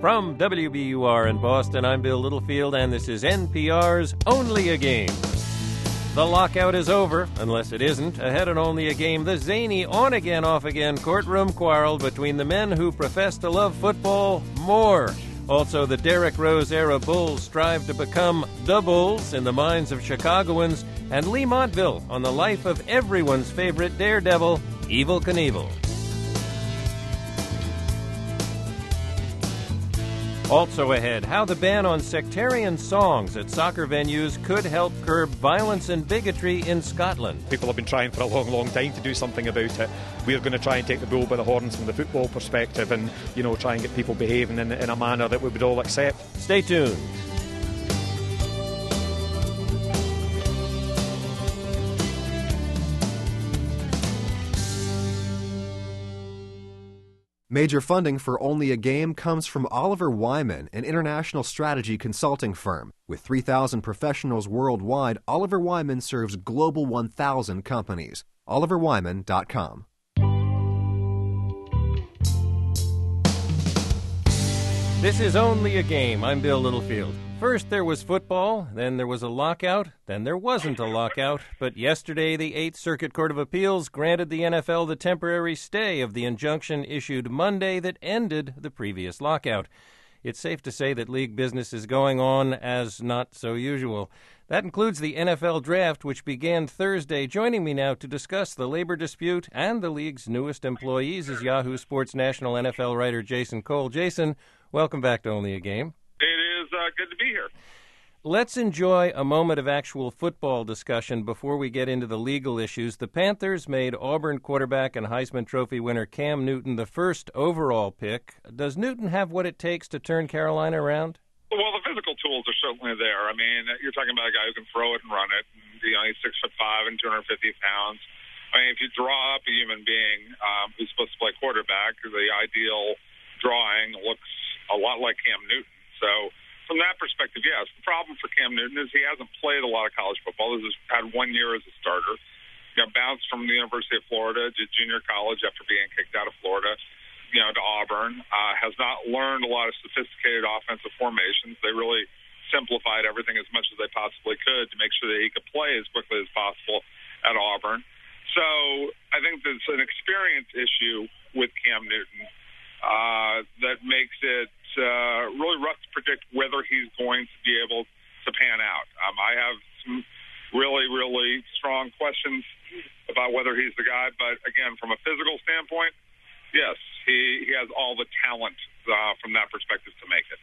From WBUR in Boston, I'm Bill Littlefield, and this is NPR's Only a Game. The lockout is over, unless it isn't. Ahead on Only a Game, the zany on-again, off-again courtroom quarrel between the men who profess to love football more. Also, the Derrick Rose-era Bulls strive to become the Bulls in the minds of Chicagoans, and Lee Montville on the life of everyone's favorite daredevil, Evel Knievel. Also ahead, how the ban on sectarian songs at soccer venues could help curb violence and bigotry in Scotland. People have been trying for a long, long time to do something about it. We're going to try and take the bull by the horns from the football perspective and, try and get people behaving in a manner that we would all accept. Stay tuned. Major funding for Only a Game comes from Oliver Wyman, an international strategy consulting firm. With 3,000 professionals worldwide, Oliver Wyman serves Global 1,000 companies. OliverWyman.com. This is Only a Game. I'm Bill Littlefield. First there was football, then there was a lockout, then there wasn't a lockout. But yesterday, the Eighth Circuit Court of Appeals granted the NFL the temporary stay of the injunction issued Monday that ended the previous lockout. It's safe to say that league business is going on as not so usual. That includes the NFL draft, which began Thursday. Joining me now to discuss the labor dispute and the league's newest employees is Yahoo Sports national NFL writer Jason Cole. Jason, welcome back to Only a Game. It is good to be here. Let's enjoy a moment of actual football discussion before we get into the legal issues. The Panthers made Auburn quarterback and Heisman Trophy winner Cam Newton the first overall pick. Does Newton have what it takes to turn Carolina around? Well, the physical tools are certainly there. I mean, you're talking about a guy who can throw it and run it. He's 6'5" and 250 pounds. I mean, if you draw up a human being who's supposed to play quarterback, the ideal drawing looks a lot like Cam Newton. So from that perspective, yes. The problem for Cam Newton is he hasn't played a lot of college football. He's had 1 year as a starter. Bounced from the University of Florida to junior college after being kicked out of Florida, to Auburn. Has not learned a lot of sophisticated offensive formations. They really simplified everything as much as they possibly could to make sure that he could play as quickly as possible at Auburn. So I think there's an experience issue with Cam Newton that makes it really rough to predict whether he's going to be able to pan out. I have some really, really strong questions about whether he's the guy. But, again, from a physical standpoint, yes, he has all the talent from that perspective to make it.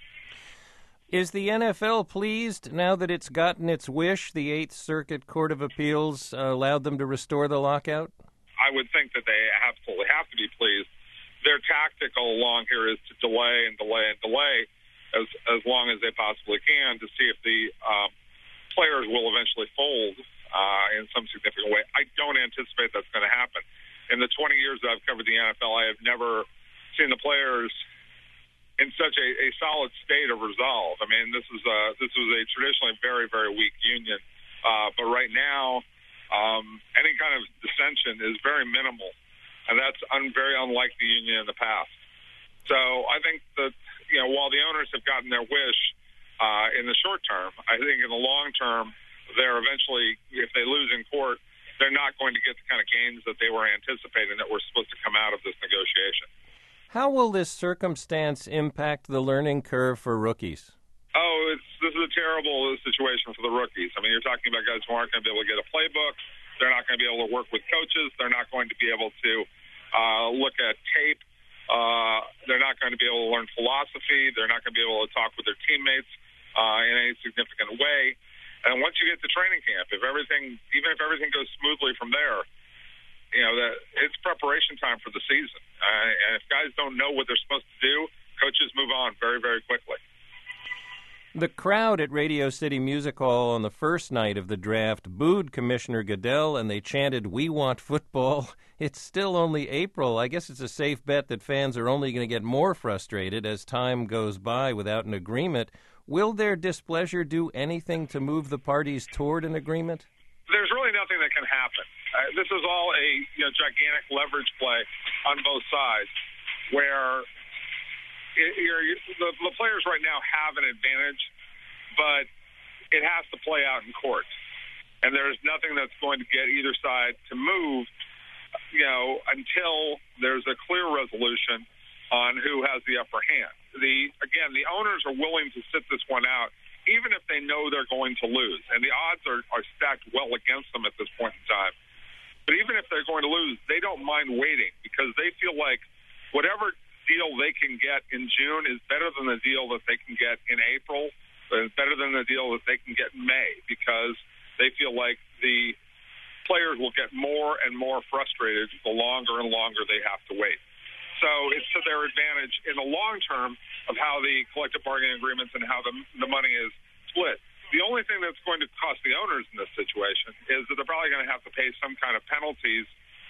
Is the NFL pleased now that it's gotten its wish? The Eighth Circuit Court of Appeals allowed them to restore the lockout? I would think that they absolutely have to be pleased. Their tactic all along here is to delay and delay and delay as long as they possibly can to see if the players will eventually fold in some significant way. I don't anticipate that's going to happen. In the 20 years that I've covered the NFL, I have never seen the players in such a solid state of resolve. I mean, this was a traditionally very, very weak union, but right now, any kind of dissension is very minimal. And that's very unlike the union in the past. So I think that, while the owners have gotten their wish in the short term, I think in the long term, they're eventually, if they lose in court, they're not going to get the kind of gains that they were anticipating that were supposed to come out of this negotiation. How will this circumstance impact the learning curve for rookies? Oh, this is a terrible situation for the rookies. I mean, you're talking about guys who aren't going to be able to get a playbook. They're not going to be able to work with coaches. They're not going to be able to look at tape. They're not going to be able to learn philosophy. They're not going to be able to talk with their teammates in any significant way. And once you get to training camp, even if everything goes smoothly from there, that it's preparation time for the season. And if guys don't know what they're supposed to do, coaches move on very, very quickly. The crowd at Radio City Music Hall on the first night of the draft booed Commissioner Goodell, and they chanted, "We want football." It's still only April. I guess it's a safe bet that fans are only going to get more frustrated as time goes by without an agreement. Will their displeasure do anything to move the parties toward an agreement? There's really nothing that can happen. This is all a gigantic leverage play on both sides, where the players right now have an advantage, but it has to play out in court. And there's nothing that's going to get either side to move, until there's a clear resolution on who has the upper hand. The owners are willing to sit this one out, even if they know they're going to lose. And the odds are stacked well against them at this point in time. But even if they're going to lose, they don't mind waiting because they feel like whatever deal they can get in June is better than the deal that they can get in April, and better than the deal that they can get in May, because they feel like the players will get more and more frustrated the longer and longer they have to wait. So it's to their advantage in the long term of how the collective bargaining agreements and how the money is split. The only thing that's going to cost the owners in this situation is that they're probably going to have to pay some kind of penalties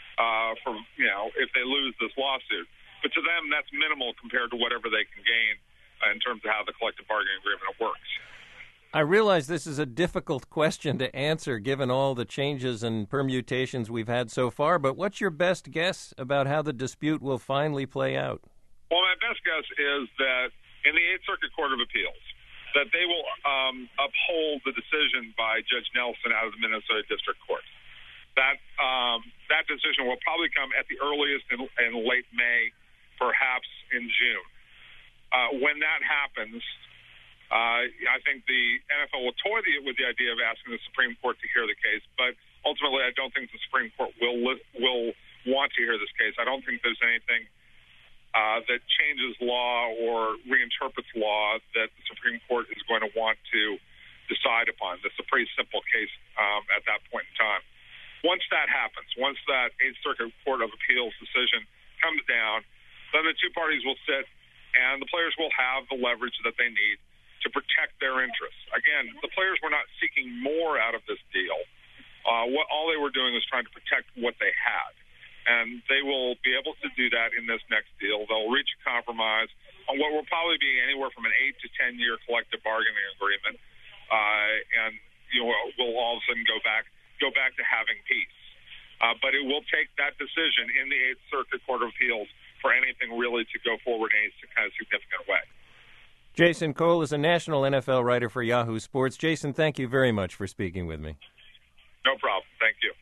if they lose this lawsuit. But to them, that's minimal compared to whatever they can gain in terms of how the collective bargaining agreement works. I realize this is a difficult question to answer given all the changes and permutations we've had so far, but what's your best guess about how the dispute will finally play out? Well, my best guess is that in the Eighth Circuit Court of Appeals, that they will uphold the decision by Judge Nelson out of the Minnesota District Court. That decision will probably come at the earliest in late May, perhaps in June. When that happens, I think the NFL will toy with the idea of asking the Supreme Court to hear the case, but ultimately I don't think the Supreme Court will want to hear this case. I don't think there's anything that changes law or reinterprets law that the Supreme Court is going to want to decide upon. This is a pretty simple case at that point in time. Once that happens, once that Eighth Circuit Court of Appeals decision comes down, then the two parties will sit and the players will have the leverage that they need to protect their interests. Again, the players were not seeking more out of this deal. All they were doing was trying to protect what they had. And they will be able to do that in this next deal. They'll reach a compromise on what will probably be anywhere from an 8 to 10 year collective bargaining agreement, and we'll all of a sudden go back to having peace. But it will take that decision in the Eighth Circuit Court of Appeals for anything really to go forward in any kind of significant way. Jason Cole is a national NFL writer for Yahoo Sports. Jason, thank you very much for speaking with me. No problem. Thank you.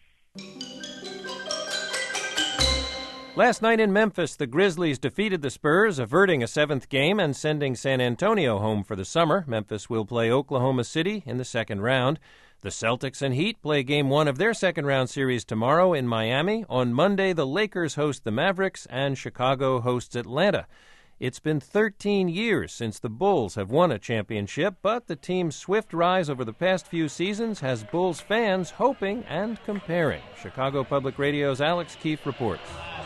Last night in Memphis, the Grizzlies defeated the Spurs, averting a seventh game and sending San Antonio home for the summer. Memphis will play Oklahoma City in the second round. The Celtics and Heat play Game 1 of their second-round series tomorrow in Miami. On Monday, the Lakers host the Mavericks and Chicago hosts Atlanta. It's been 13 years since the Bulls have won a championship, but the team's swift rise over the past few seasons has Bulls fans hoping and comparing. Chicago Public Radio's Alex Keefe reports.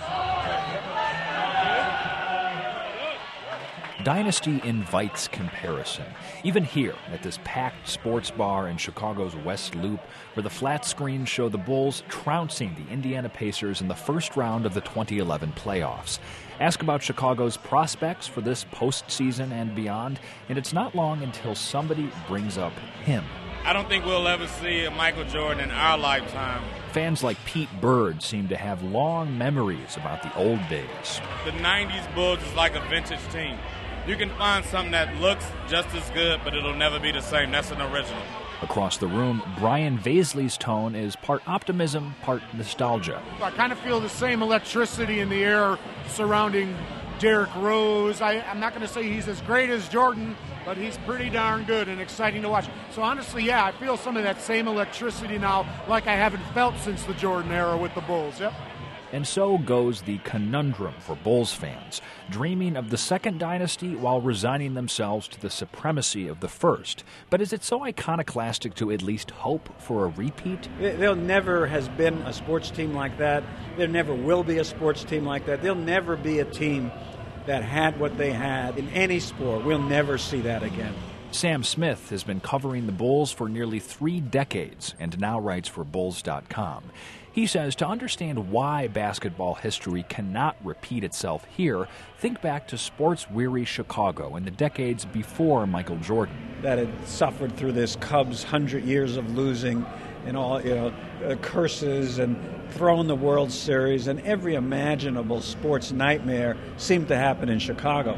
Dynasty invites comparison. Even here at this packed sports bar in Chicago's West Loop, where the flat screens show the Bulls trouncing the Indiana Pacers in the first round of the 2011 playoffs. Ask about Chicago's prospects for this postseason and beyond, and it's not long until somebody brings up him. I don't think we'll ever see a Michael Jordan in our lifetime. Fans like Pete Bird seem to have long memories about the old days. The 90s Bulls is like a vintage team. You can find something that looks just as good, but it'll never be the same. That's an original. Across the room, Brian Vaisley's tone is part optimism, part nostalgia. I kind of feel the same electricity in the air surrounding Derrick Rose. I'm not going to say he's as great as Jordan, but he's pretty darn good and exciting to watch. So honestly, yeah, I feel some of that same electricity now like I haven't felt since the Jordan era with the Bulls. Yep. And so goes the conundrum for Bulls fans, dreaming of the second dynasty while resigning themselves to the supremacy of the first. But is it so iconoclastic to at least hope for a repeat? There never has been a sports team like that. There never will be a sports team like that. There'll never be a team that had what they had in any sport. We'll never see that again. Sam Smith has been covering the Bulls for nearly 3 decades and now writes for Bulls.com. He says to understand why basketball history cannot repeat itself here, think back to sports-weary Chicago in the decades before Michael Jordan. That had suffered through this Cubs' 100 years of losing and all, curses and thrown the World Series, and every imaginable sports nightmare seemed to happen in Chicago.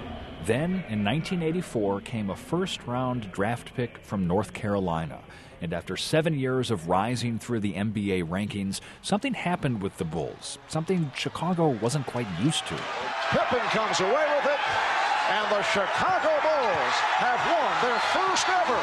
Then, in 1984, came a first-round draft pick from North Carolina. And after 7 years of rising through the NBA rankings, something happened with the Bulls, something Chicago wasn't quite used to. Pippen comes away with it, and the Chicago Bulls have won their first ever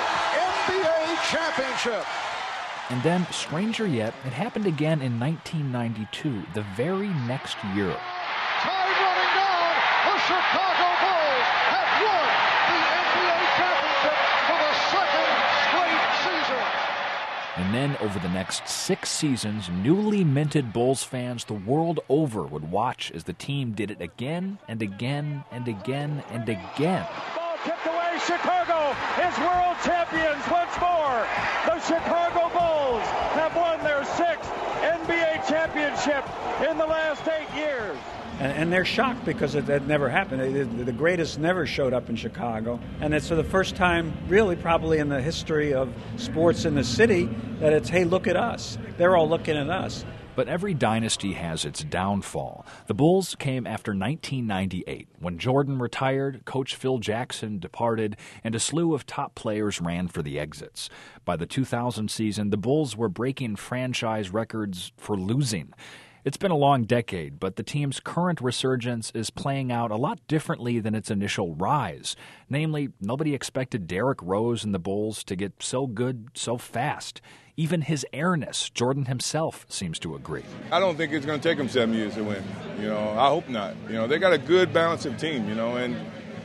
NBA championship. And then, stranger yet, it happened again in 1992, the very next year. Time running down, the Chicago Bulls have won the NBA championship for the second straight season. And then, over the next 6 seasons, newly minted Bulls fans the world over would watch as the team did it again and again and again and again. Ball tipped away. Chicago is world champions once more. The Chicago Bulls have won their 6th NBA championship in the last 8 years. And they're shocked because that never happened. The greatest never showed up in Chicago. And it's for the first time, really, probably in the history of sports in the city, that it's, hey, look at us. They're all looking at us. But every dynasty has its downfall. The Bulls came after 1998, when Jordan retired, Coach Phil Jackson departed, and a slew of top players ran for the exits. By the 2000 season, the Bulls were breaking franchise records for losing. It's been a long decade, but the team's current resurgence is playing out a lot differently than its initial rise. Namely, nobody expected Derrick Rose and the Bulls to get so good so fast. Even his airness, Jordan himself, seems to agree. I don't think it's going to take them 7 years to win. I hope not. They got a good balance of team, and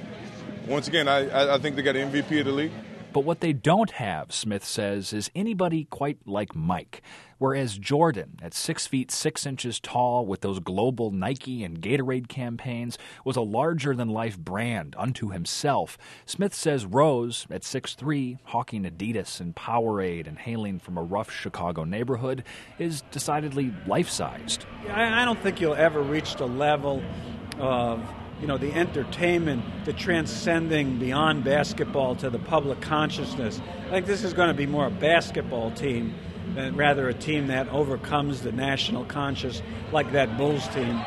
once again, I think they got an MVP of the league. But what they don't have, Smith says, is anybody quite like Mike. Whereas Jordan, at 6 feet 6 inches tall with those global Nike and Gatorade campaigns, was a larger-than-life brand unto himself, Smith says Rose, at 6'3", hawking Adidas and Powerade and hailing from a rough Chicago neighborhood, is decidedly life-sized. I don't think you'll ever reach the level of the entertainment, the transcending beyond basketball to the public consciousness. I think this is going to be more a basketball team than rather a team that overcomes the national conscious like that Bulls team.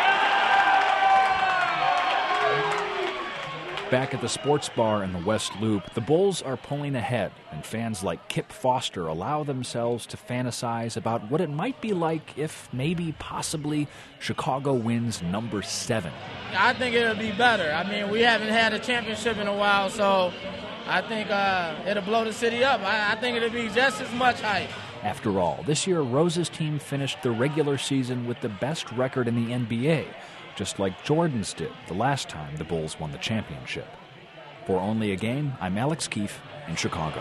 Back at the sports bar in the West Loop, the Bulls are pulling ahead, and fans like Kip Foster allow themselves to fantasize about what it might be like if maybe, possibly, Chicago wins number 7. I think it'll be better. We haven't had a championship in a while, so I think it'll blow the city up. I think it'll be just as much hype. After all, this year Rose's team finished the regular season with the best record in the NBA, just like Jordan's did the last time the Bulls won the championship. For Only a Game, I'm Alex Keefe in Chicago.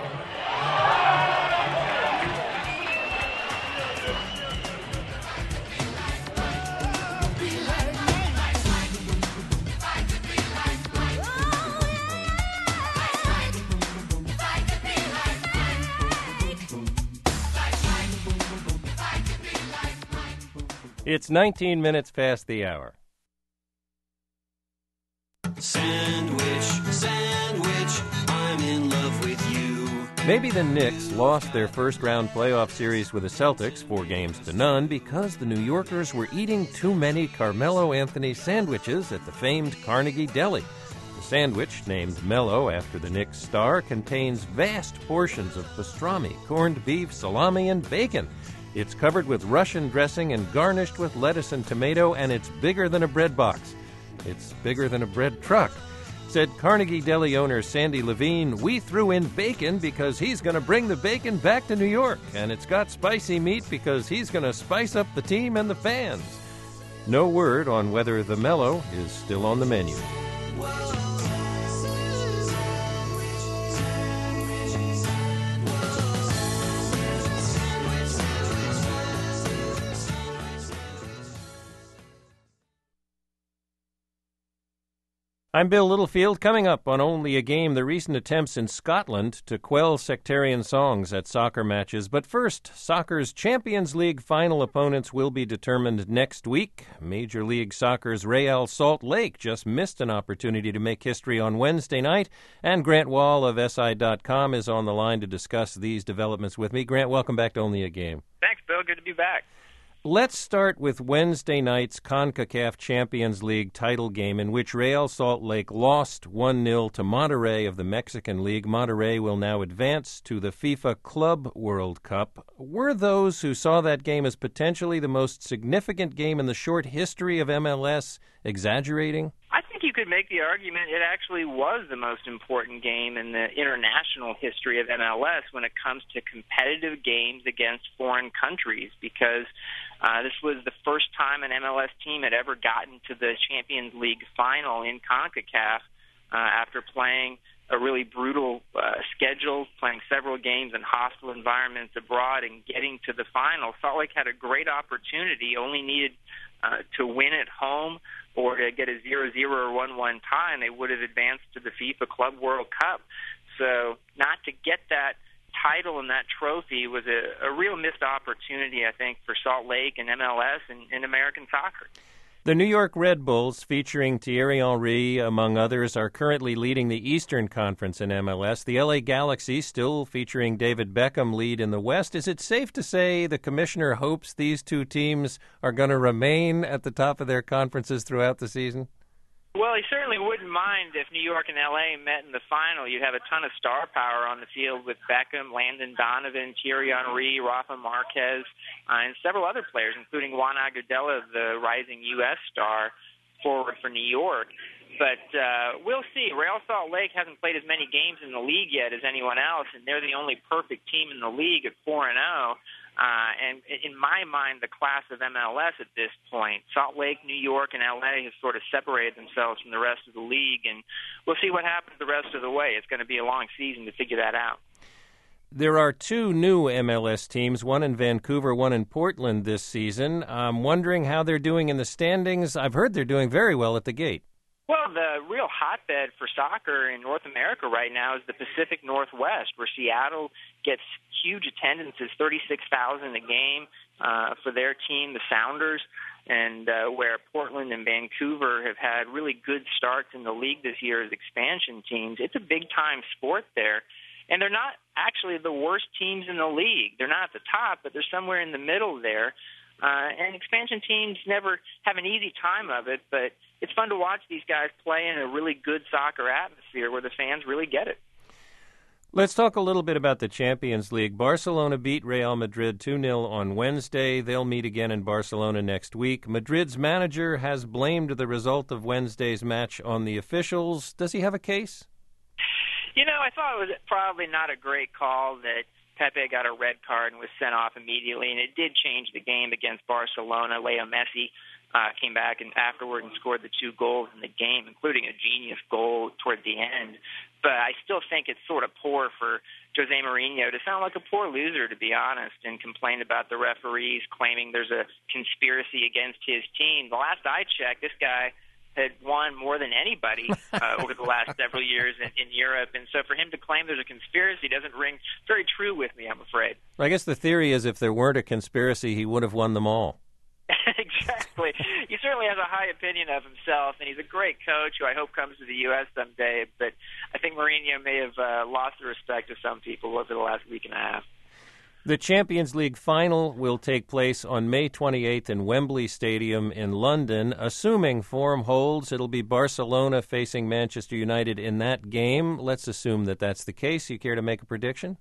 It's 19 minutes past the hour. Sandwich, sandwich, I'm in love with you. Maybe the Knicks lost their first-round playoff series with the Celtics 4-0 because the New Yorkers were eating too many Carmelo Anthony sandwiches at the famed Carnegie Deli. The sandwich, named Mellow after the Knicks star, contains vast portions of pastrami, corned beef, salami, and bacon. It's covered with Russian dressing and garnished with lettuce and tomato, and it's bigger than a bread box. It's bigger than a bread truck. Said Carnegie Deli owner Sandy Levine, "We threw in bacon because he's going to bring the bacon back to New York, and it's got spicy meat because he's going to spice up the team and the fans." No word on whether the Mellow is still on the menu. I'm Bill Littlefield. Coming up on Only a Game, the recent attempts in Scotland to quell sectarian songs at soccer matches. But first, soccer's Champions League final opponents will be determined next week. Major League Soccer's Real Salt Lake just missed an opportunity to make history on Wednesday night. And Grant Wall of SI.com is on the line to discuss these developments with me. Grant, welcome back to Only a Game. Thanks, Bill. Good to be back. Let's start with Wednesday night's CONCACAF Champions League title game, in which Real Salt Lake lost 1-0 to Monterrey of the Mexican League. Monterrey will now advance to the FIFA Club World Cup. Were those who saw that game as potentially the most significant game in the short history of MLS exaggerating? I think you could make the argument it actually was the most important game in the international history of MLS when it comes to competitive games against foreign countries, because this was the first time an MLS team had ever gotten to the Champions League final in CONCACAF after playing a really brutal schedule, playing several games in hostile environments abroad and getting to the final. Salt Lake had a great opportunity, only needed to win at home or to get a 0-0 or 1-1 tie, and they would have advanced to the FIFA Club World Cup. So not to get that title and that trophy was a real missed opportunity, I think, for Salt Lake and MLS and American soccer. The New York Red Bulls, featuring Thierry Henry, among others, are currently leading the Eastern Conference in MLS. The LA Galaxy, still featuring David Beckham, lead in the West. Is it safe to say the commissioner hopes these two teams are going to remain at the top of their conferences throughout the season? Well, he certainly wouldn't mind if New York and L.A. met in the final. You'd have a ton of star power on the field with Beckham, Landon Donovan, Thierry Henry, Rafa Marquez, and several other players, including Juan Agudelo, the rising U.S. star forward for New York. But we'll see. Real Salt Lake hasn't played as many games in the league yet as anyone else, and they're the only perfect team in the league at 4-0. And in my mind, the class of MLS at this point, Salt Lake, New York, and L.A. have sort of separated themselves from the rest of the league, and we'll see what happens the rest of the way. It's going to be a long season to figure that out. There are two new MLS teams, one in Vancouver, one in Portland this season. I'm wondering how they're doing in the standings. I've heard they're doing very well at the gate. Well, the real hotbed for soccer in North America right now is the Pacific Northwest, where Seattle gets huge attendances, 36,000 a game for their team, the Sounders, and where Portland and Vancouver have had really good starts in the league this year as expansion teams. It's a big-time sport there. And they're not actually the worst teams in the league. They're not at the top, but they're somewhere in the middle there. And expansion teams never have an easy time of it, but it's fun to watch these guys play in a really good soccer atmosphere where the fans really get it. Let's talk a little bit about the Champions League. Barcelona beat Real Madrid 2-0 on Wednesday. They'll meet again in Barcelona next week. Madrid's manager has blamed the result of Wednesday's match on the officials. Does he have a case? You know, I thought it was probably not a great call that Pepe got a red card and was sent off immediately, and it did change the game against Barcelona. Leo Messi came back and afterward and scored the 2 goals in the game, including a genius goal toward the end. But I still think it's sort of poor for Jose Mourinho to sound like a poor loser, to be honest, and complain about the referees, claiming there's a conspiracy against his team. The last I checked, this guy had won more than anybody over the last several years in Europe. And so for him to claim there's a conspiracy doesn't ring very true with me, I'm afraid. I guess the theory is if there weren't a conspiracy, he would have won them all. Exactly. He certainly has a high opinion of himself, and he's a great coach who I hope comes to the U.S. someday. But I think Mourinho may have lost the respect of some people over the last week and a half. The Champions League final will take place on May 28th in Wembley Stadium in London. Assuming form holds, it'll be Barcelona facing Manchester United in that game. Let's assume that that's the case. You care to make a prediction?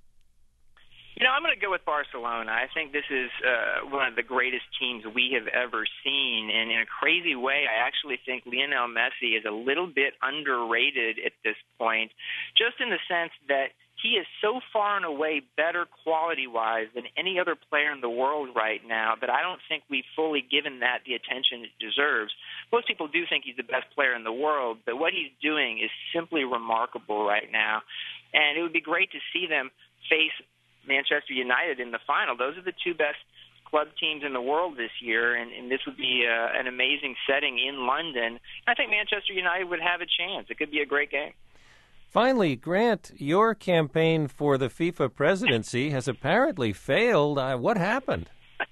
You know, I'm going to go with Barcelona. I think this is one of the greatest teams we have ever seen. And in a crazy way, I actually think Lionel Messi is a little bit underrated at this point, just in the sense that he is so far and away better quality-wise than any other player in the world right now that I don't think we've fully given that the attention it deserves. Most people do think he's the best player in the world, but what he's doing is simply remarkable right now. And it would be great to see them face Manchester United in the final. Those are the two best club teams in the world this year, and this would be an amazing setting in London. I think Manchester United would have a chance. It could be a great game. Finally, Grant, your campaign for the FIFA presidency has apparently failed. What happened?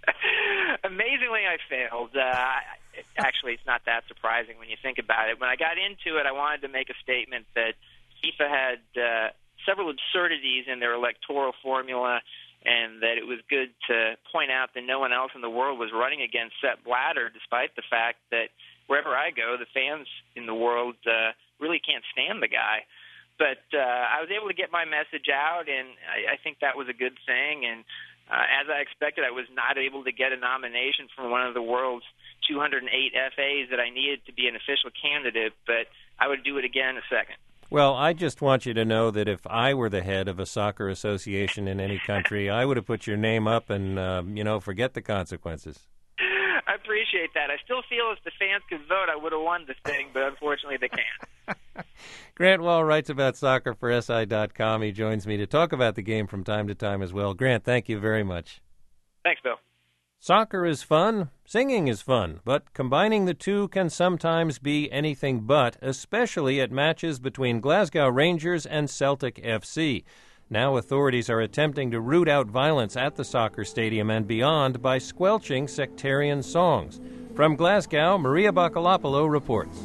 Amazingly, I failed. Actually, it's not that surprising when you think about it. When I got into it, I wanted to make a statement that FIFA had several absurdities in their electoral formula and that it was good to point out that no one else in the world was running against Sepp Blatter, despite the fact that wherever I go, the fans in the world really can't stand the guy. But I was able to get my message out, and I think that was a good thing. And as I expected, I was not able to get a nomination from one of the world's 208 FAs that I needed to be an official candidate, but I would do it again in a second. Well, I just want you to know that if I were the head of a soccer association in any country, I would have put your name up and, forget the consequences. I appreciate that. I still feel if the fans could vote, I would have won this thing, but unfortunately they can't. Grant Wahl writes about soccer for SI.com. He joins me to talk about the game from time to time as well. Grant, thank you very much. Thanks, Bill. Soccer is fun, singing is fun, but combining the two can sometimes be anything but, especially at matches between Glasgow Rangers and Celtic FC. Now authorities are attempting to root out violence at the soccer stadium and beyond by squelching sectarian songs. From Glasgow, Maria Bakalopoulos reports.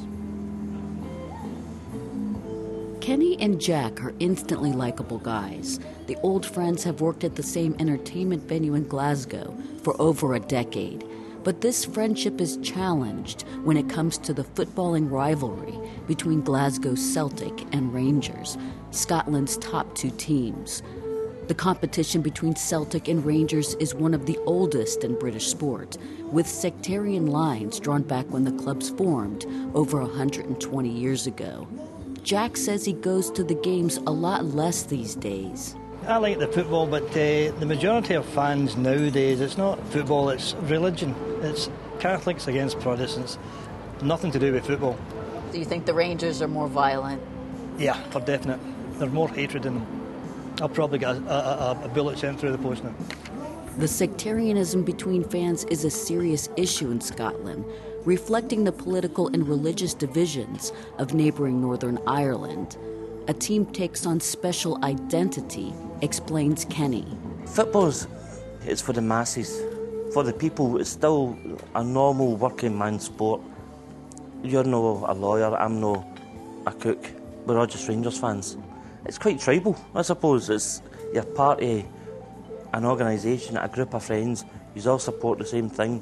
Kenny and Jack are instantly likable guys. The old friends have worked at the same entertainment venue in Glasgow for over a decade. But this friendship is challenged when it comes to the footballing rivalry between Glasgow's Celtic and Rangers, Scotland's top two teams. The competition between Celtic and Rangers is one of the oldest in British sport, with sectarian lines drawn back when the clubs formed over 120 years ago. Jack says he goes to the games a lot less these days. I like the football, but the majority of fans nowadays, it's not football, it's religion. It's Catholics against Protestants. Nothing to do with football. Do you think the Rangers are more violent? Yeah, for definite. There's more hatred in them. I'll probably get a bullet sent through the post now. The sectarianism between fans is a serious issue in Scotland, reflecting the political and religious divisions of neighbouring Northern Ireland. A team takes on special identity, explains Kenny. Football is for the masses, for the people. It's still a normal working man sport. You're no a lawyer, I'm no a cook. We're all just Rangers fans. It's quite tribal, I suppose. You're part of an organisation, a group of friends. You all support the same thing.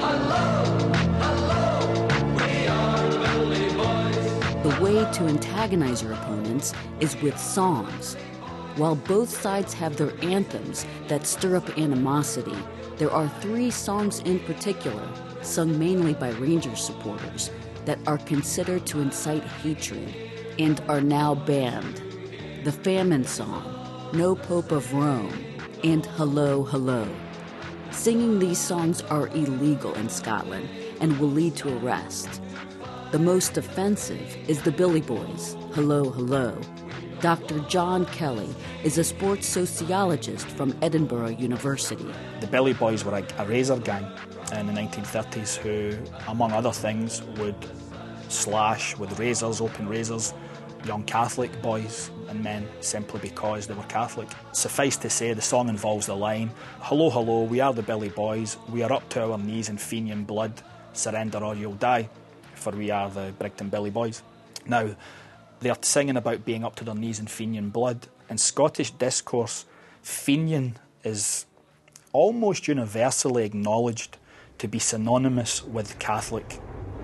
The way to antagonize your opponents is with songs. While both sides have their anthems that stir up animosity, there are 3 songs in particular, sung mainly by Rangers supporters, that are considered to incite hatred and are now banned. The Famine Song, No Pope of Rome, and Hello, Hello. Singing these songs are illegal in Scotland and will lead to arrest. The most offensive is the Billy Boys, Hello, Hello. Dr. John Kelly is a sports sociologist from Edinburgh University. The Billy Boys were a razor gang in the 1930s who, among other things, would slash with razors, open razors, young Catholic boys and men simply because they were Catholic. Suffice to say, the song involves the line, Hello, hello, we are the Billy Boys, we are up to our knees in Fenian blood, surrender or you'll die, for we are the Brigton Billy Boys. Now, they're singing about being up to their knees in Fenian blood. In Scottish discourse, Fenian is almost universally acknowledged to be synonymous with Catholic.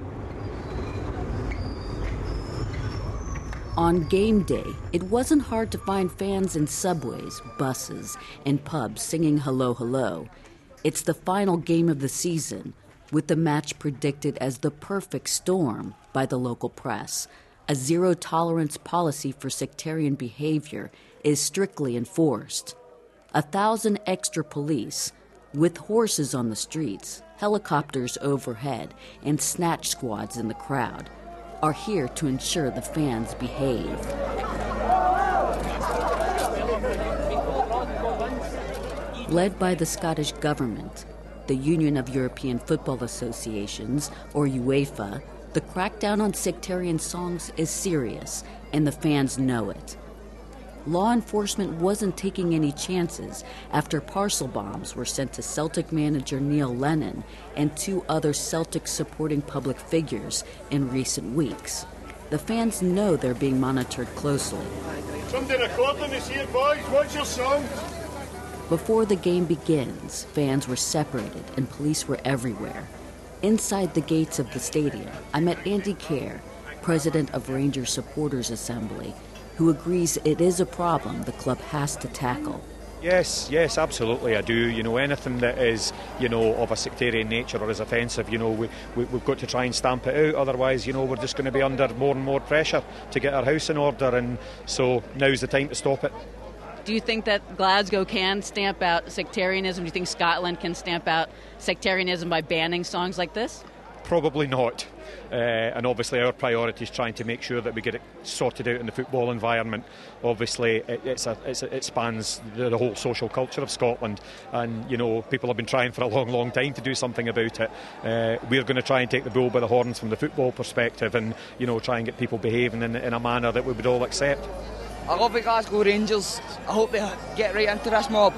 On game day, it wasn't hard to find fans in subways, buses, and pubs singing Hello, Hello. It's the final game of the season, with the match predicted as the perfect storm by the local press. A zero-tolerance policy for sectarian behavior is strictly enforced. 1,000 extra police, with horses on the streets, helicopters overhead, and snatch squads in the crowd, are here to ensure the fans behave. Led by the Scottish Government, the Union of European Football Associations, or UEFA, the crackdown on sectarian songs is serious, and the fans know it. Law enforcement wasn't taking any chances after parcel bombs were sent to Celtic manager Neil Lennon and 2 other Celtic-supporting public figures in recent weeks. The fans know they're being monitored closely. Somebody record them, you see it, boys. What's your song? Before the game begins, fans were separated and police were everywhere. Inside the gates of the stadium, I met Andy Kerr, president of Rangers Supporters Assembly, who agrees it is a problem the club has to tackle. Yes, absolutely, I do. Anything that is, of a sectarian nature or is offensive, we've got to try and stamp it out. Otherwise, we're just going to be under more and more pressure to get our house in order. And so now's the time to stop it. Do you think that Glasgow can stamp out sectarianism? Do you think Scotland can stamp out sectarianism by banning songs like this? Probably not. And obviously our priority is trying to make sure that we get it sorted out in the football environment. Obviously it spans the whole social culture of Scotland, and people have been trying for a long time to do something about it. We're going to try and take the bull by the horns from the football perspective and try and get people behaving in a manner that we would all accept. I love the Glasgow Rangers. I hope they get right into this mob.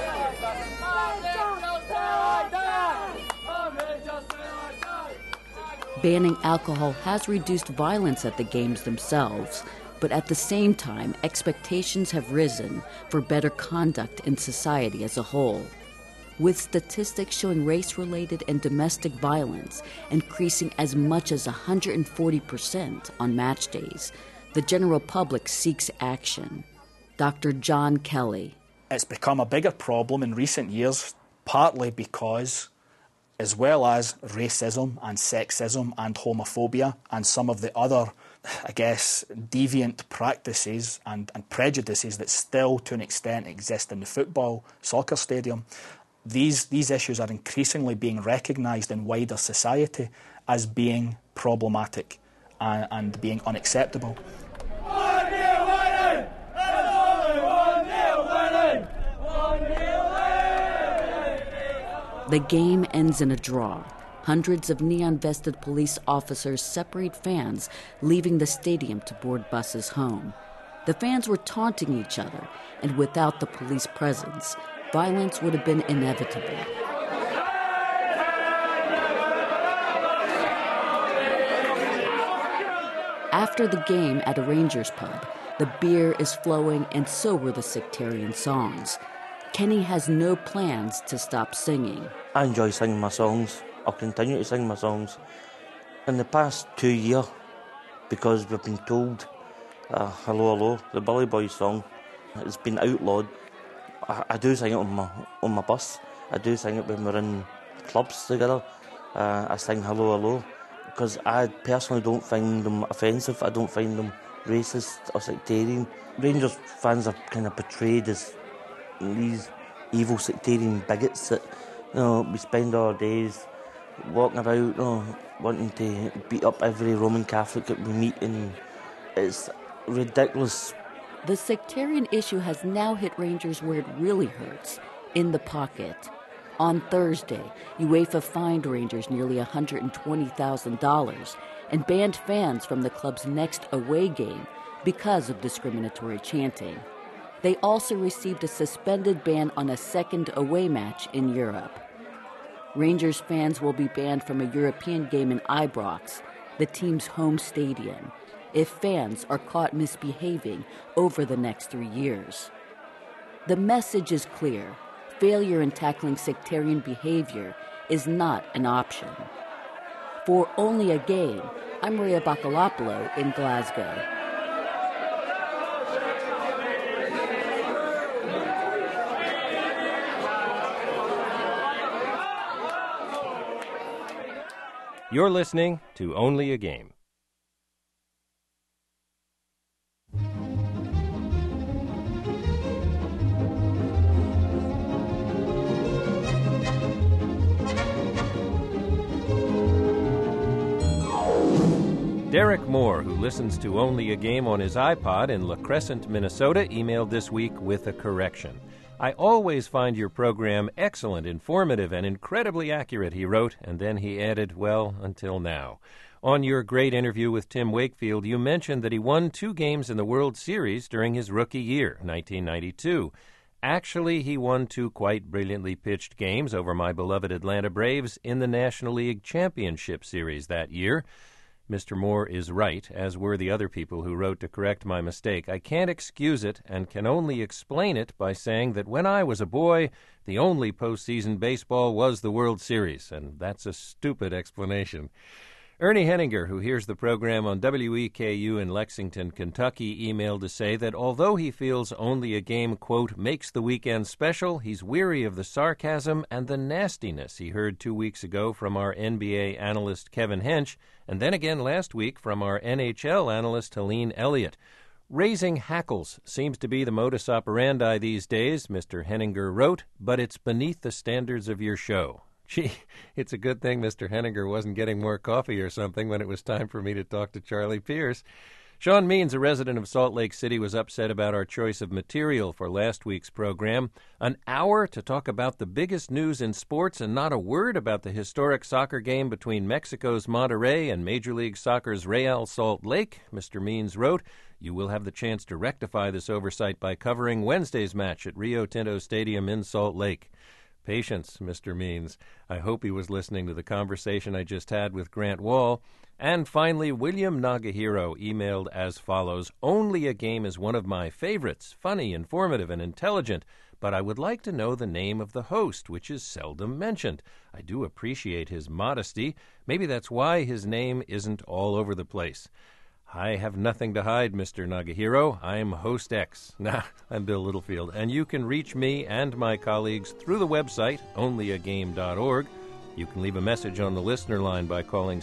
Banning alcohol has reduced violence at the games themselves, but at the same time, expectations have risen for better conduct in society as a whole. With statistics showing race-related and domestic violence increasing as much as 140% on match days, the general public seeks action. Dr. John Kelly. It's become a bigger problem in recent years, partly because, as well as racism and sexism and homophobia and some of the other, deviant practices and prejudices that still, to an extent, exist in the football, soccer stadium, these issues are increasingly being recognised in wider society as being problematic and being unacceptable. The game ends in a draw. Hundreds of neon-vested police officers separate fans, leaving the stadium to board buses home. The fans were taunting each other, and without the police presence, violence would have been inevitable. After the game at a Rangers pub, the beer is flowing and so were the sectarian songs. Kenny has no plans to stop singing. I enjoy singing my songs. I'll continue to sing my songs. In the past 2 years, because we've been told, Hello, Hello, the Billy Boys song, it's been outlawed. I do sing it on my bus. I do sing it when we're in clubs together. I sing Hello, Hello, because I personally don't find them offensive. I don't find them racist or sectarian. Rangers fans are kind of portrayed as these evil sectarian bigots that we spend our days walking about wanting to beat up every Roman Catholic that we meet, and it's ridiculous. The sectarian issue has now hit Rangers where it really hurts, in the pocket. On Thursday, UEFA fined Rangers nearly $120,000 and banned fans from the club's next away game because of discriminatory chanting. They also received a suspended ban on a second away match in Europe. Rangers fans will be banned from a European game in Ibrox, the team's home stadium, if fans are caught misbehaving over the next 3 years. The message is clear. Failure in tackling sectarian behavior is not an option. For Only a Game, I'm Maria Bakalopoulos in Glasgow. You're listening to Only a Game. Derek Moore, who listens to Only a Game on his iPod in La Crescent, Minnesota, emailed this week with a correction. I always find your program excellent, informative, and incredibly accurate, he wrote, and then he added, well, until now. On your great interview with Tim Wakefield, you mentioned that he won 2 games in the World Series during his rookie year, 1992. Actually, he won 2 quite brilliantly pitched games over my beloved Atlanta Braves in the National League Championship Series that year. Mr. Moore is right, as were the other people who wrote to correct my mistake. I can't excuse it and can only explain it by saying that when I was a boy, the only postseason baseball was the World Series, and that's a stupid explanation. Ernie Henninger, who hears the program on WEKU in Lexington, Kentucky, emailed to say that although he feels only a game, quote, makes the weekend special, he's weary of the sarcasm and the nastiness he heard 2 weeks ago from our NBA analyst Kevin Hench, and then again last week from our NHL analyst Helene Elliott. Raising hackles seems to be the modus operandi these days, Mr. Henninger wrote, but it's beneath the standards of your show. Gee, it's a good thing Mr. Henninger wasn't getting more coffee or something when it was time for me to talk to Charlie Pierce. Sean Means, a resident of Salt Lake City, was upset about our choice of material for last week's program. An hour to talk about the biggest news in sports and not a word about the historic soccer game between Mexico's Monterrey and Major League Soccer's Real Salt Lake, Mr. Means wrote. You will have the chance to rectify this oversight by covering Wednesday's match at Rio Tinto Stadium in Salt Lake. Patience, Mr. Means. I hope he was listening to the conversation I just had with Grant Wall. And finally, William Nagahiro emailed as follows. Only a Game is one of my favorites, funny, informative, and intelligent, but I would like to know the name of the host, which is seldom mentioned. I do appreciate his modesty. Maybe that's why his name isn't all over the place. I have nothing to hide, Mr. Nagahiro. I'm Host X. Nah, I'm Bill Littlefield, and you can reach me and my colleagues through the website, onlyagame.org. You can leave a message on the listener line by calling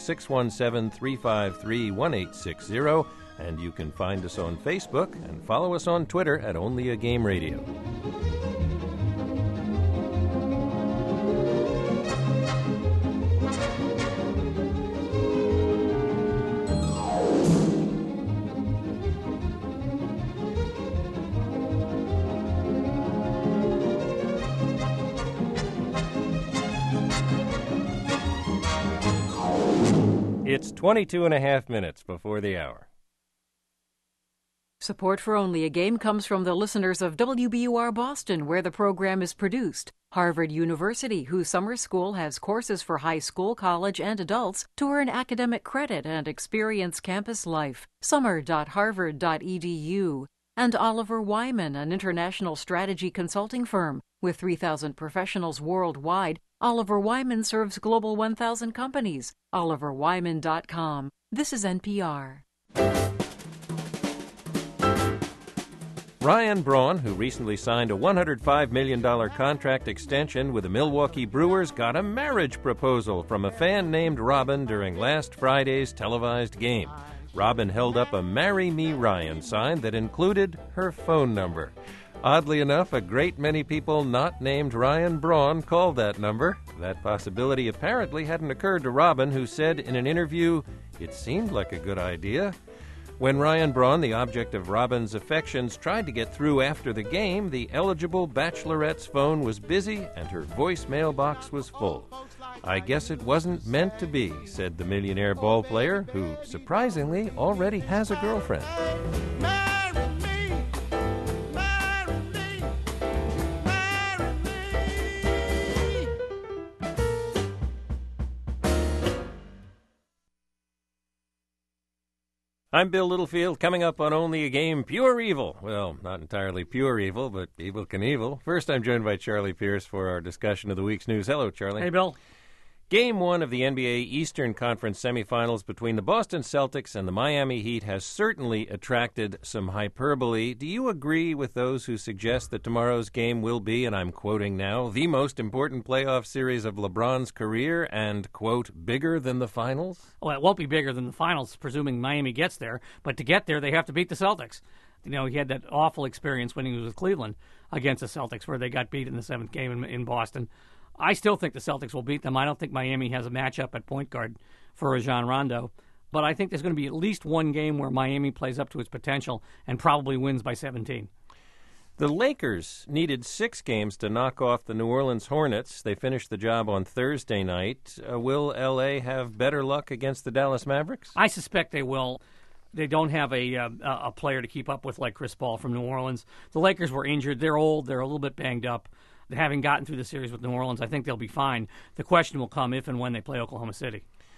617-353-1860, and you can find us on Facebook and follow us on Twitter at Only a Game Radio. It's 22 and a half minutes before the hour. Support for Only a Game comes from the listeners of WBUR Boston, where the program is produced. Harvard University, whose summer school has courses for high school, college, and adults to earn academic credit and experience campus life. Summer.harvard.edu. And Oliver Wyman, an international strategy consulting firm. With 3,000 professionals worldwide, Oliver Wyman serves Global 1,000 companies. OliverWyman.com. This is NPR. Ryan Braun, who recently signed a $105 million contract extension with the Milwaukee Brewers, got a marriage proposal from a fan named Robin during last Friday's televised game. Robin held up a Marry Me Ryan sign that included her phone number. Oddly enough, a great many people not named Ryan Braun called that number. That possibility apparently hadn't occurred to Robin, who said in an interview, "It seemed like a good idea." When Ryan Braun, the object of Robin's affections, tried to get through after the game, the eligible bachelorette's phone was busy and her voicemail box was full. "I guess it wasn't meant to be," said the millionaire ball player, who surprisingly already has a girlfriend. I'm Bill Littlefield. Coming up on Only a Game, Pure Evil. Well, not entirely pure evil, but Evel Knievel. First, I'm joined by Charlie Pierce for our discussion of the week's news. Hello, Charlie. Hey, Bill. Game 1 of the NBA Eastern Conference semifinals between the Boston Celtics and the Miami Heat has certainly attracted some hyperbole. Do you agree with those who suggest that tomorrow's game will be, and I'm quoting now, the most important playoff series of LeBron's career and, quote, bigger than the finals? Well, it won't be bigger than the finals, presuming Miami gets there. But to get there, they have to beat the Celtics. You know, he had that awful experience when he was with Cleveland against the Celtics, where they got beat in the 7th game in Boston. I still think the Celtics will beat them. I don't think Miami has a matchup at point guard for Rajon Rondo. But I think there's going to be at least one game where Miami plays up to its potential and probably wins by 17. The Lakers needed 6 games to knock off the New Orleans Hornets. They finished the job on Thursday night. Will L.A. have better luck against the Dallas Mavericks? I suspect they will. They don't have a player to keep up with like Chris Paul from New Orleans. The Lakers were injured. They're old. They're a little bit banged up. Having gotten through the series with New Orleans, I think they'll be fine. The question will come if and when they play Oklahoma City.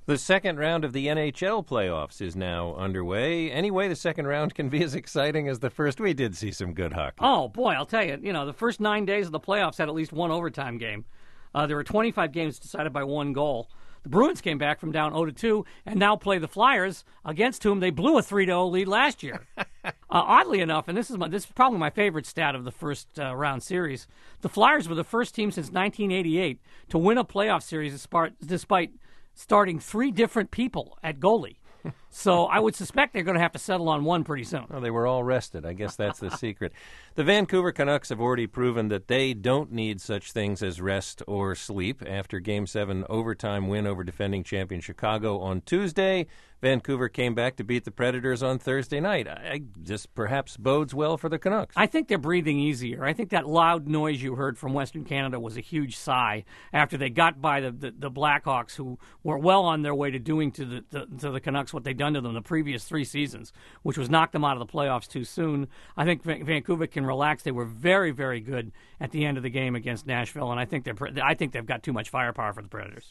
The second round of the NHL playoffs is now underway. Anyway, the second round can be as exciting as the first. We did see some good hockey. Oh, boy, I'll tell you. The first 9 days of the playoffs had at least one overtime game. There were 25 games decided by one goal. The Bruins came back from down 0-2 and now play the Flyers, against whom they blew a 3-0 lead last year. Oddly enough, and this is probably my favorite stat of the first round series, the Flyers were the first team since 1988 to win a playoff series despite starting 3 different people at goalie. So I would suspect they're going to have to settle on one pretty soon. Well, they were all rested. I guess that's the secret. The Vancouver Canucks have already proven that they don't need such things as rest or sleep. After Game 7 overtime win over defending champion Chicago on Tuesday, Vancouver came back to beat the Predators on Thursday night. This perhaps bodes well for the Canucks. I think they're breathing easier. I think that loud noise you heard from Western Canada was a huge sigh after they got by the Blackhawks, who were well on their way to doing to the Canucks what they'd done to them the previous 3 seasons, which was knock them out of the playoffs too soon. I think Vancouver can relax. They were very, very good at the end of the game against Nashville, and I think they've got too much firepower for the Predators.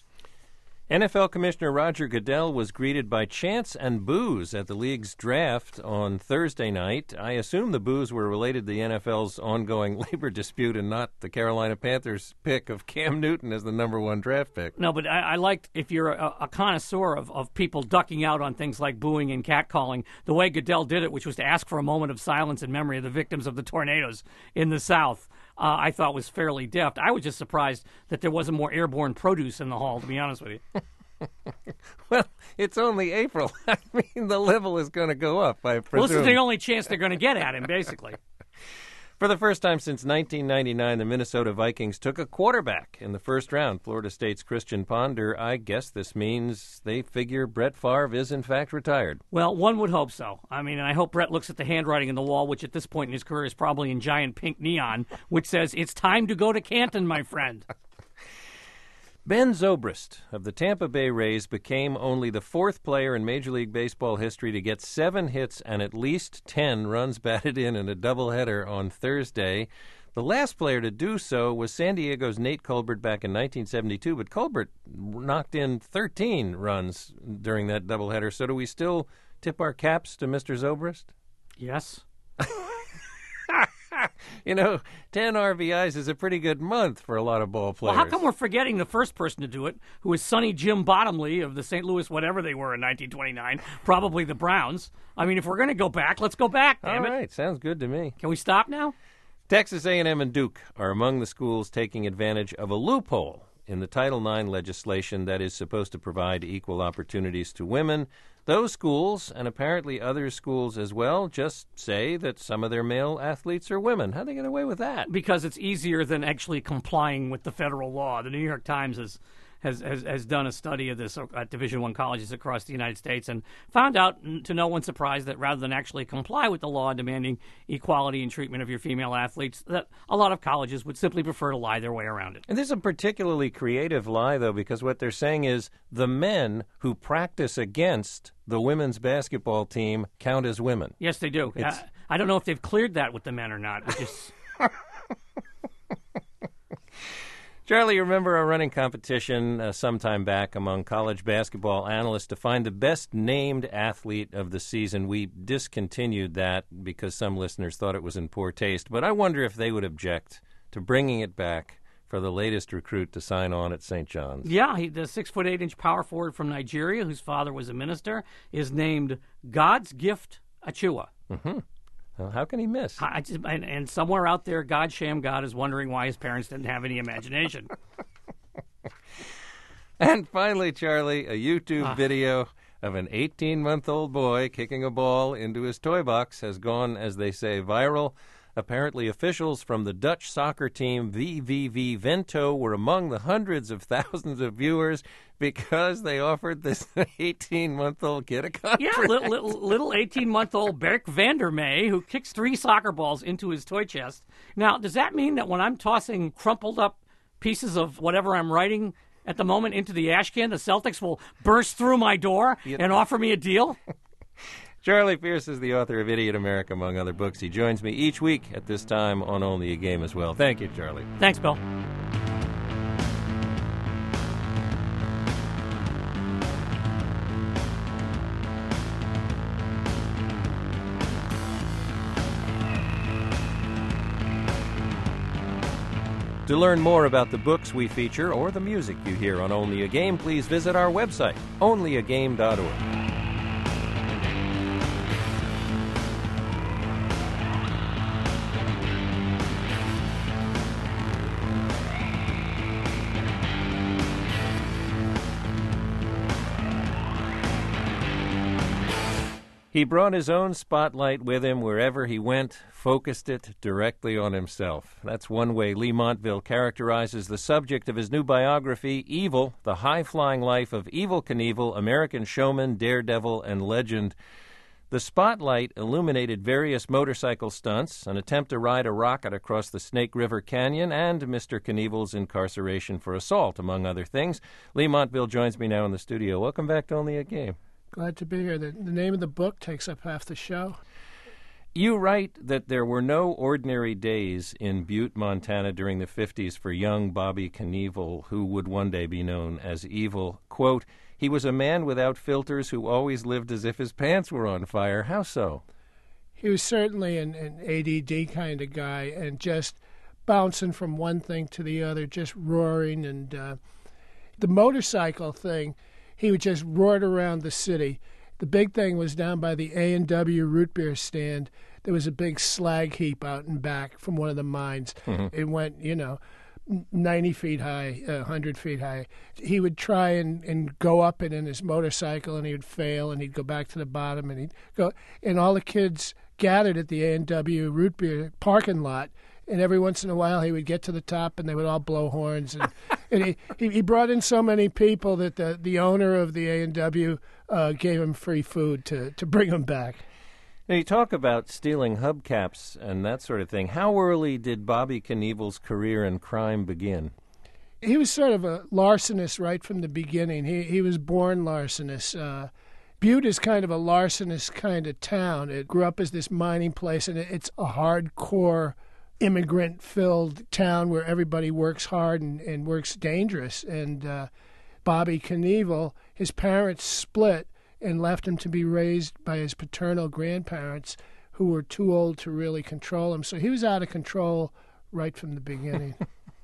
NFL Commissioner Roger Goodell was greeted by chants and boos at the league's draft on Thursday night. I assume the boos were related to the NFL's ongoing labor dispute and not the Carolina Panthers' pick of Cam Newton as the number 1 draft pick. No, but I liked, if you're a connoisseur of people ducking out on things like booing and catcalling, the way Goodell did it, which was to ask for a moment of silence in memory of the victims of the tornadoes in the South, I thought was fairly deft. I was just surprised that there wasn't more airborne produce in the hall, to be honest with you. Well, it's only April. I mean, the level is going to go up, I presume. Well, this is the only chance they're going to get at him, basically. For the first time since 1999, the Minnesota Vikings took a quarterback in the first round. Florida State's Christian Ponder. I guess this means they figure Brett Favre is, in fact, retired. Well, one would hope so. I mean, I hope Brett looks at the handwriting in the wall, which at this point in his career is probably in giant pink neon, which says, "It's time to go to Canton, my friend." Ben Zobrist of the Tampa Bay Rays became only the 4th player in Major League Baseball history to get 7 hits and at least 10 runs batted in a doubleheader on Thursday. The last player to do so was San Diego's Nate Colbert back in 1972, but Colbert knocked in 13 runs during that doubleheader. So do we still tip our caps to Mr. Zobrist? Yes. 10 RBIs is a pretty good month for a lot of ball players. Well, how come we're forgetting the first person to do it, who was Sonny Jim Bottomley of the St. Louis whatever they were in 1929, probably the Browns? I mean, if we're going to go back, let's go back, damn it. All right, sounds good to me. Can we stop now? Texas A&M and Duke are among the schools taking advantage of a loophole in the Title IX legislation that is supposed to provide equal opportunities to women. Those schools, and apparently other schools as well, just say that some of their male athletes are women. How do they get away with that? Because it's easier than actually complying with the federal law. The New York Times has done a study of this at Division I colleges across the United States and found out, to no one's surprise, that rather than actually comply with the law demanding equality in treatment of your female athletes, that a lot of colleges would simply prefer to lie their way around it. And this is a particularly creative lie, though, because what they're saying is the men who practice against the women's basketball team count as women. Yes, they do. I don't know if they've cleared that with the men or not. Charlie, you remember a running competition some time back among college basketball analysts to find the best named athlete of the season. We discontinued that because some listeners thought it was in poor taste, but I wonder if they would object to bringing it back for the latest recruit to sign on at St. John's. Yeah, the 6'8" power forward from Nigeria, whose father was a minister, is named God's Gift Achua. Mm-hmm. Well, how can he miss? And somewhere out there, God Sham God is wondering why his parents didn't have any imagination. And finally, Charlie, a YouTube video of an 18-month-old boy kicking a ball into his toy box has gone, as they say, viral. Apparently, officials from the Dutch soccer team VVV Vento were among the hundreds of thousands of viewers because they offered this 18-month-old kid a contract. Yeah, little 18-month-old Berk Vandermeer, who kicks 3 soccer balls into his toy chest. Now, does that mean that when I'm tossing crumpled up pieces of whatever I'm writing at the moment into the ash can, the Celtics will burst through my door and offer me a deal? Charlie Pierce is the author of Idiot America, among other books. He joins me each week at this time on Only a Game as well. Thank you, Charlie. Thanks, Bill. To learn more about the books we feature or the music you hear on Only a Game, please visit our website, onlyagame.org. He brought his own spotlight with him wherever he went, focused it directly on himself. That's one way Lee Montville characterizes the subject of his new biography, Evil, The High-Flying Life of Evel Knievel, American Showman, Daredevil, and Legend. The spotlight illuminated various motorcycle stunts, an attempt to ride a rocket across the Snake River Canyon, and Mr. Knievel's incarceration for assault, among other things. Lee Montville joins me now in the studio. Welcome back to Only a Game. Glad to be here. The name of the book takes up half the show. You write that there were no ordinary days in Butte, Montana during the 50s for young Bobby Knievel, who would one day be known as Evil. Quote, he was a man without filters who always lived as if his pants were on fire. How so? He was certainly an ADD kind of guy and just bouncing from one thing to the other, just roaring. And the motorcycle thing, he would just roar around the city. The big thing was down by the A&W root beer stand. There was a big slag heap out and back from one of the mines. Mm-hmm. It went, 90 feet high, 100 feet high. He would try and go up it in his motorcycle, and he would fail, and he'd go back to the bottom, and he'd go. And all the kids gathered at the A&W root beer parking lot, and every once in a while he would get to the top, and they would all blow horns. And he brought in so many people that the owner of the A&W gave him free food to bring him back. Now, you talk about stealing hubcaps and that sort of thing. How early did Bobby Knievel's career in crime begin? He was sort of a larcenist right from the beginning. He was born larcenist. Butte is kind of a larcenist kind of town. It grew up as this mining place, and it's a hardcore immigrant-filled town where everybody works hard and works dangerous. And Bobby Knievel, his parents split and left him to be raised by his paternal grandparents, who were too old to really control him. So he was out of control right from the beginning.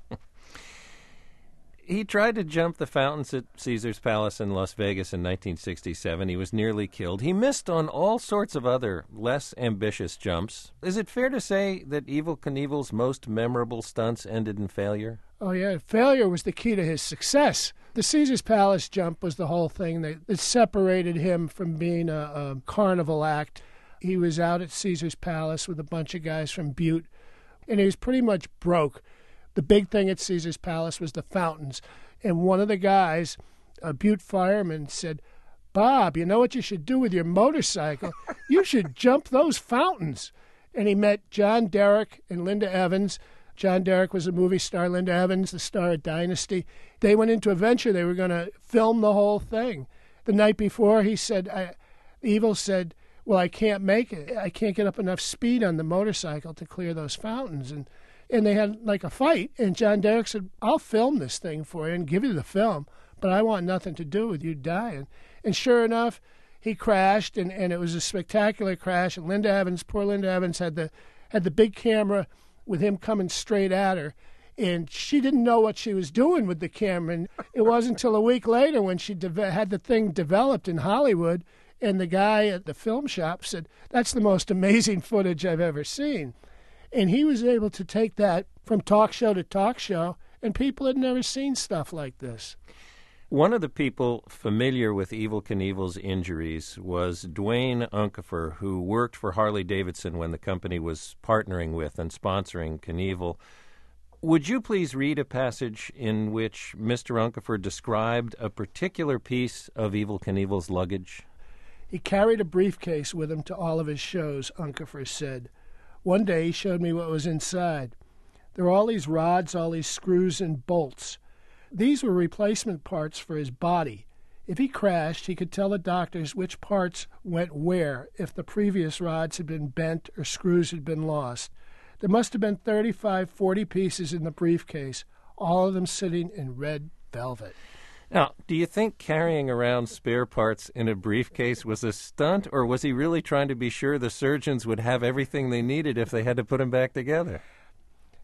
He tried to jump the fountains at Caesar's Palace in Las Vegas in 1967. He was nearly killed. He missed on all sorts of other less ambitious jumps. Is it fair to say that Evel Knievel's most memorable stunts ended in failure? Oh, yeah. Failure was the key to his success. The Caesar's Palace jump was the whole thing that separated him from being a carnival act. He was out at Caesar's Palace with a bunch of guys from Butte, and he was pretty much broke. The big thing at Caesar's Palace was the fountains. And one of the guys, a Butte fireman, said, Bob, you know what you should do with your motorcycle? You should jump those fountains. And he met John Derek and Linda Evans. John Derek was a movie star, Linda Evans, the star of Dynasty. They went into a venture. They were going to film the whole thing. The night before, he said, Evel said, well, I can't make it. I can't get up enough speed on the motorcycle to clear those fountains. And they had like a fight. And John Derek said, I'll film this thing for you and give you the film, but I want nothing to do with you dying. And sure enough, he crashed, and it was a spectacular crash. And Linda Evans, poor Linda Evans, had the big camera with him coming straight at her, and she didn't know what she was doing with the camera. And it wasn't until a week later when she had the thing developed in Hollywood, and the guy at the film shop said, that's the most amazing footage I've ever seen. And he was able to take that from talk show to talk show, and people had never seen stuff like this. One of the people familiar with Evel Knievel's injuries was Dwayne Unkefer, who worked for Harley-Davidson when the company was partnering with and sponsoring Knievel. Would you please read a passage in which Mr. Unkefer described a particular piece of Evel Knievel's luggage? He carried a briefcase with him to all of his shows, Unkefer said. One day he showed me what was inside. There were all these rods, all these screws and bolts. These were replacement parts for his body. If he crashed, he could tell the doctors which parts went where if the previous rods had been bent or screws had been lost. There must have been 35, 40 pieces in the briefcase, all of them sitting in red velvet. Now, do you think carrying around spare parts in a briefcase was a stunt, or was he really trying to be sure the surgeons would have everything they needed if they had to put him back together?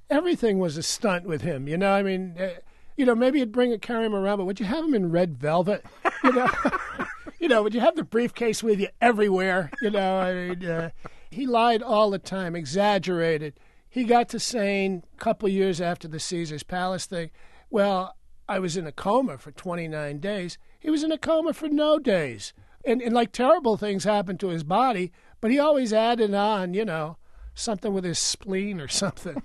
everything was a stunt with him. You know, I mean, maybe you'd carry him around, but would you have him in red velvet? You know, would you have the briefcase with you everywhere? You know, I mean, he lied all the time, exaggerated. He got to saying a couple years after the Caesars Palace thing, well, I was in a coma for 29 days. He was in a coma for no days. And like terrible things happened to his body, but he always added on, something with his spleen or something.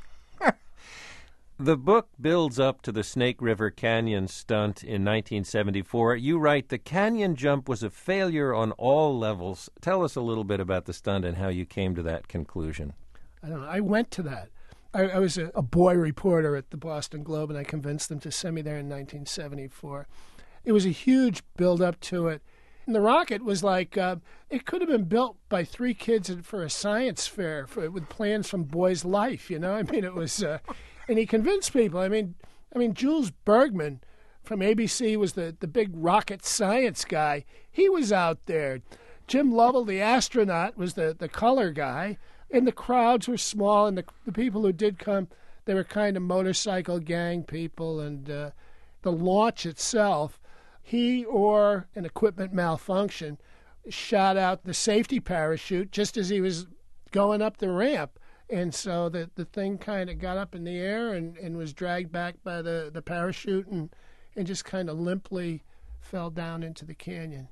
The book builds up to the Snake River Canyon stunt in 1974. You write, the canyon jump was a failure on all levels. Tell us a little bit about the stunt and how you came to that conclusion. I don't know. I went to that. I was a boy reporter at the Boston Globe, and I convinced them to send me there in 1974. It was a huge build-up to it. And the rocket was like, it could have been built by 3 kids for a science fair with plans from Boy's Life, I mean, it was... And he convinced people. I mean, Jules Bergman from ABC was the big rocket science guy. He was out there. Jim Lovell, the astronaut, was the color guy. And the crowds were small, and the people who did come, they were kind of motorcycle gang people. And the launch itself, he or an equipment malfunction shot out the safety parachute just as he was going up the ramp. And so the thing kind of got up in the air and was dragged back by the parachute and just kind of limply fell down into the canyon.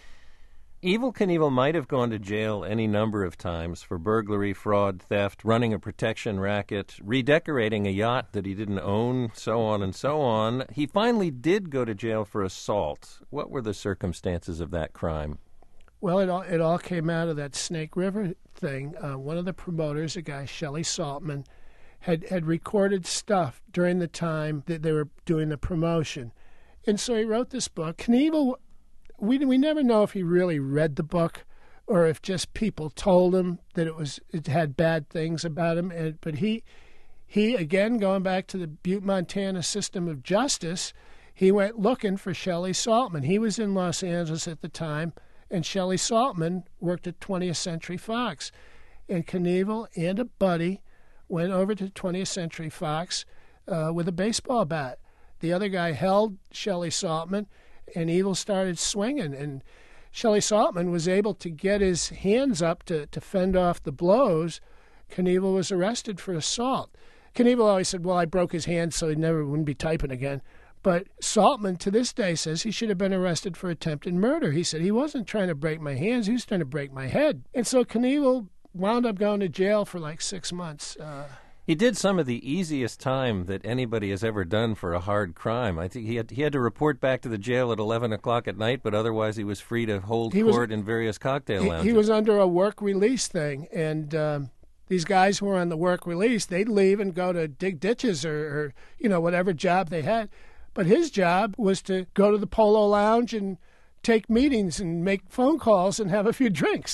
Evel Knievel might have gone to jail any number of times for burglary, fraud, theft, running a protection racket, redecorating a yacht that he didn't own, so on and so on. He finally did go to jail for assault. What were the circumstances of that crime? Well, it all came out of that Snake River thing. One of the promoters, a guy, Shelley Saltman, had recorded stuff during the time that they were doing the promotion. And so he wrote this book. Knievel, we never know if he really read the book or if just people told him that it had bad things about him. But he, again, going back to the Butte, Montana system of justice, he went looking for Shelley Saltman. He was in Los Angeles at the time. And Shelley Saltman worked at 20th Century Fox. And Knievel and a buddy went over to 20th Century Fox with a baseball bat. The other guy held Shelley Saltman, and Evel started swinging. And Shelley Saltman was able to get his hands up to fend off the blows. Knievel was arrested for assault. Knievel always said, well, I broke his hand so he wouldn't be typing again. But Saltman, to this day, says he should have been arrested for attempted murder. He said he wasn't trying to break my hands, he was trying to break my head. And so Knievel wound up going to jail for like 6 months. He did some of the easiest time that anybody has ever done for a hard crime. I think he had to report back to the jail at 11 o'clock at night, but otherwise he was free to hold court in various cocktail lounges. He was under a work release thing, and these guys who were on the work release, they'd leave and go to dig ditches or whatever job they had. But his job was to go to the Polo Lounge and take meetings and make phone calls and have a few drinks.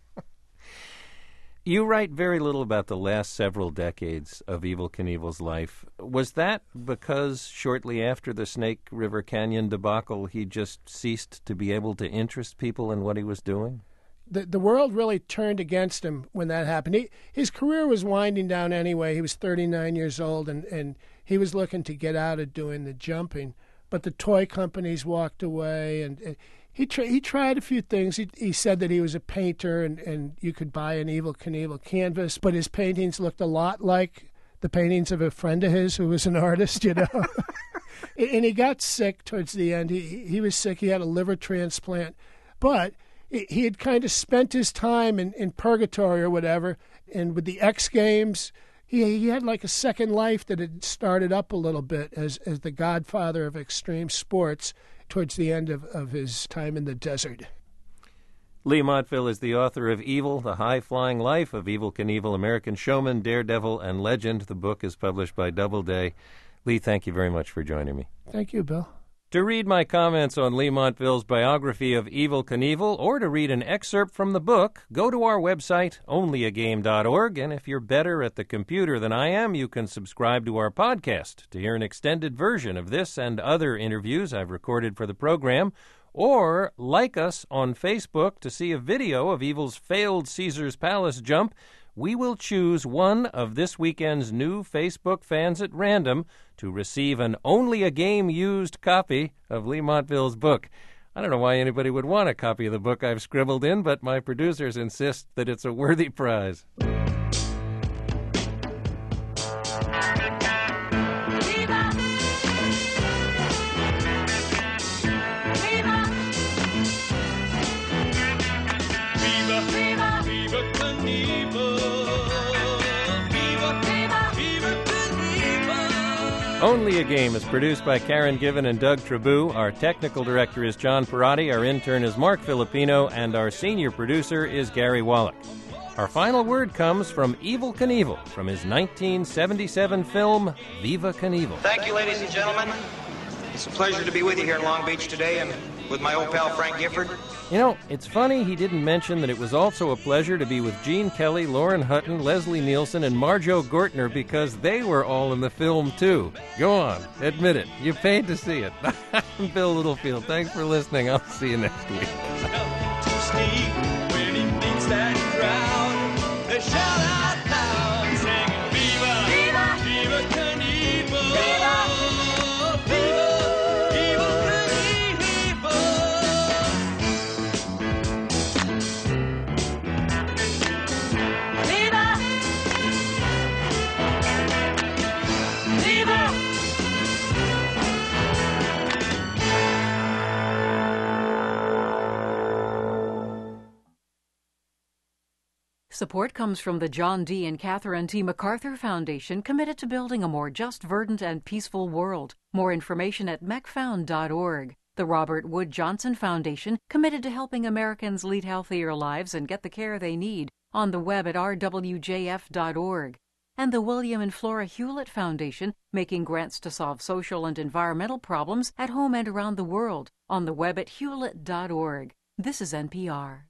You write very little about the last several decades of Evel Knievel's life. Was that because shortly after the Snake River Canyon debacle, he just ceased to be able to interest people in what he was doing? The world really turned against him when that happened. His career was winding down anyway. He was 39 years old, and he was looking to get out of doing the jumping. But the toy companies walked away, and he tried a few things. He said that he was a painter, and you could buy an Evel Knievel canvas, but his paintings looked a lot like the paintings of a friend of his who was an artist, And he got sick towards the end. He was sick. He had a liver transplant. But he had kind of spent his time in purgatory or whatever, and with the X Games, he had like a second life that had started up a little bit as the godfather of extreme sports towards the end of his time in the desert. Lee Montville is the author of Evel, The High-Flying Life of Evel Knievel, American Showman, Daredevil, and Legend. The book is published by Doubleday. Lee, thank you very much for joining me. Thank you, Bill. To read my comments on Lee Montville's biography of Evel Knievel, or to read an excerpt from the book, go to our website, onlyagame.org, and if you're better at the computer than I am, you can subscribe to our podcast to hear an extended version of this and other interviews I've recorded for the program, or like us on Facebook to see a video of Evel's failed Caesars Palace jump, we will choose one of this weekend's new Facebook fans at random to receive an Only a Game used copy of Lee Montville's book. I don't know why anybody would want a copy of the book I've scribbled in, but my producers insist that it's a worthy prize. Only a Game is produced by Karen Given and Doug Trabou. Our technical director is John Perotti, our intern is Mark Filipino, and our senior producer is Gary Wallach. Our final word comes from Evel Knievel from his 1977 film, Viva Knievel. Thank you, ladies and gentlemen. It's a pleasure to be with you here in Long Beach today and with my old pal Frank Gifford. You know, it's funny he didn't mention that it was also a pleasure to be with Gene Kelly, Lauren Hutton, Leslie Nielsen, and Marjo Gortner because they were all in the film, too. Go on, admit it. You paid to see it. I'm Bill Littlefield. Thanks for listening. I'll see you next week. When he meets that crowd, they shout out loud, singing Viva, Viva, Viva Knievel, Viva, Viva, Viva Support comes from the John D. and Catherine T. MacArthur Foundation, committed to building a more just, verdant, and peaceful world. More information at mecfound.org. The Robert Wood Johnson Foundation, committed to helping Americans lead healthier lives and get the care they need, on the web at rwjf.org. And the William and Flora Hewlett Foundation, making grants to solve social and environmental problems at home and around the world, on the web at hewlett.org. This is NPR.